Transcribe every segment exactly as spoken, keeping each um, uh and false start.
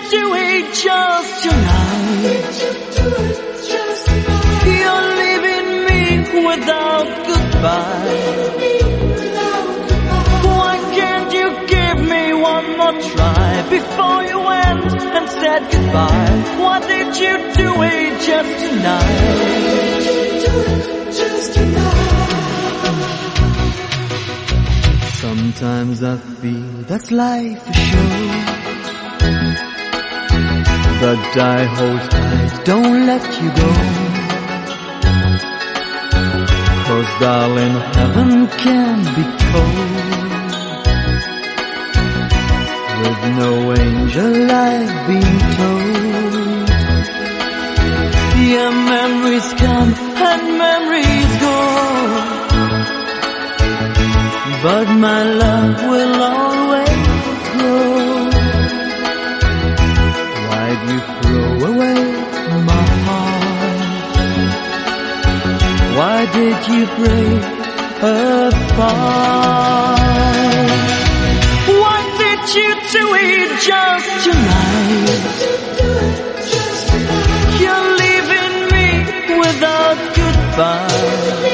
do it just tonight? You're leaving me without goodbye. Why can't you give me one more try before you went and said goodbye? Why did you do it just tonight? Sometimes I feel that's life for sure, but I hold tight, don't let you go. 'Cause darling, heaven can be cold with no angel, I've been told. Yeah, memories come and memories go, but my love will always grow. Why'd you throw away my heart? Why did you break apart? Why did you do it just tonight? You're leaving me without goodbye.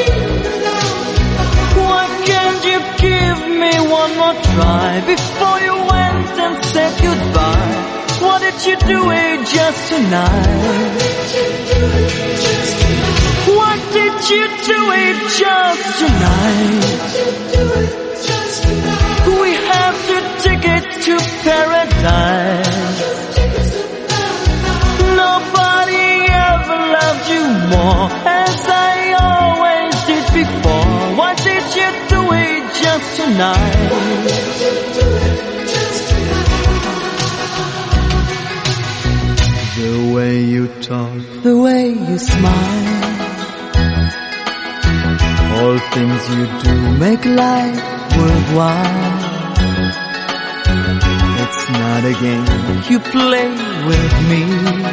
Why can't you give me one more try before you went and said goodbye? Why did you do it just tonight? Why did you do it just tonight? We have two tickets to paradise. Nobody ever loved you more, as I always did before. Why did you do it just tonight? The way you talk, the way you smile, all things you do make life worthwhile. It's not a game you play with me.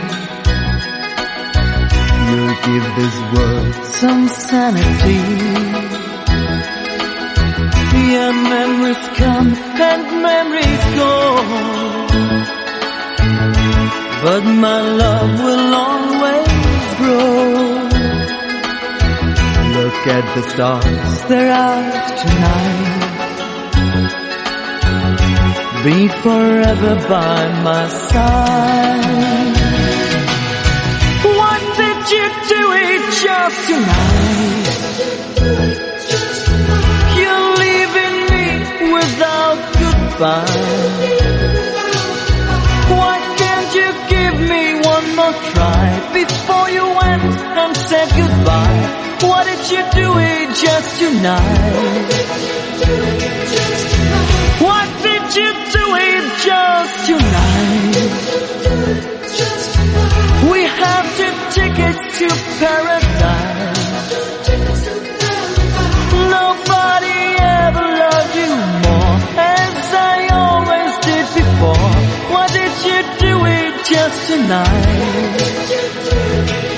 You give this world some sanity. Yeah, memories come and memories go, but my love will always grow. Look at the stars, they're out tonight. Be forever by my side. Why did you do it just tonight? You're leaving me without goodbye. Why can't you give me one more try before you went and said goodbye? Why did you do it just tonight? Why did you do it just tonight? We have two tickets to paradise. Nobody ever loved you more, as I always did before. Why did you do it just tonight?